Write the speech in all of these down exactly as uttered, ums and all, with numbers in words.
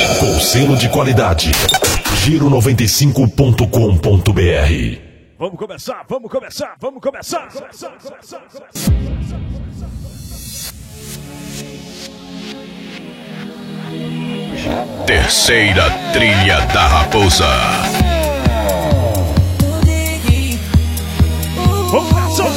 Com selo de qualidade. Giro noventa e cinco ponto com ponto br. Vamos começar, vamos começar, vamos começar. Terceira trilha da Raposa. Vamos começar.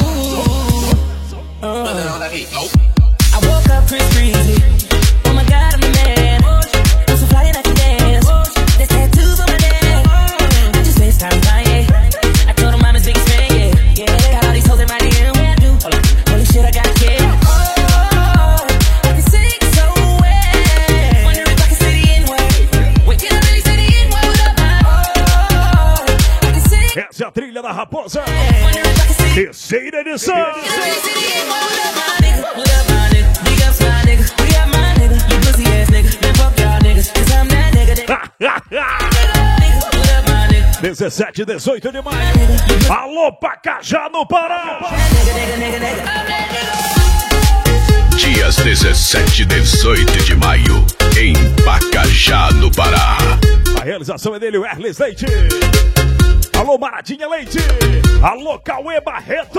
I woke up Chris Breezy. Oh my God, I'm a man. I'm so fly and I can dance. There's tattoos on my neck. I just FaceTime Kanye. I told him I'm his biggest fan, yeah. Yeah, got all these hoes in my D M. Hold up, holy shit, I got a kid. Oh, I can sing so well. Wonder if I can say the N-word. Wait, can I really say the N-word? What up, oh, I can sing. Essa é a trilha da Raposa. Wonder if I can say. Terceira edição. Can I really say the N-word? What up, my nigga? What up, my nigga? Big ups, my nigga. We got my nigga. You pussy ass nigga. Man, fuck y'all niggas. Cause I'm that nigga. Nigga, what up, my nigga? dezessete e dezoito de maio. Alô, Pacajá, no Pará. Nigga, nigga, nigga, nigga. I'm that nigga. Dias dezessete e dezoito de maio, em Pacajá, no Pará. A realização é dele, o Erles Leite. Alô, Maradinha Leite. Alô, Cauê Barreto.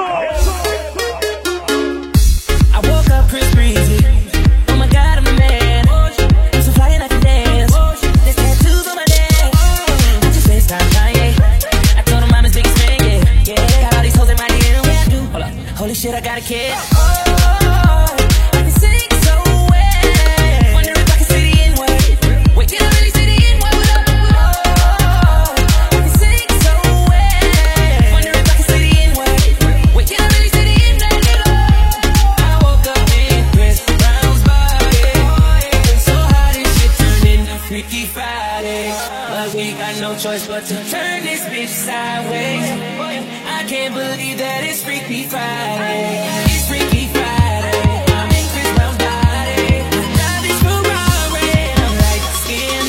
I woke up Chris Breezy. Oh my God, I'm a man. I'm so fly and I can dance. There's tattoos on my neck. I just FaceTime Kanye. I told him I'm his biggest fan, yeah. Yeah, got all these hoes in my D M. Hold up, holy shit, I got a kid. Oh, I can sing so well. Wonder if I can say the N-word. Wait, can I really say the N-word? What up? Oh, I can sing so well. Wonder if I can say the N-word. Wait, can I really say the N-word? I woke up in Chris Brown's body. So how this shit turned into Freaky Friday. But we got no choice but to turn this bitch sideways. I can't believe that it's Freaky Friday. It's Freaky Friday. I'm in Chris Brown's body. I drive this Ferrari. I'm like skin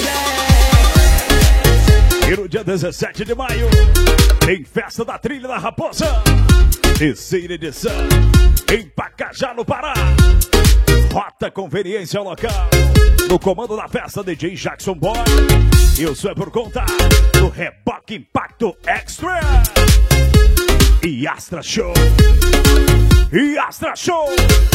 black. E no dia dezessete de maio, tem festa da trilha da Raposa. Terceira edição, em Pacajá, no Pará. Rota Conveniência Local. No comando da festa, D J Jackson Boy. Isso é por conta do Reboque Impacto Extra. E Astra Show. E Astra Show.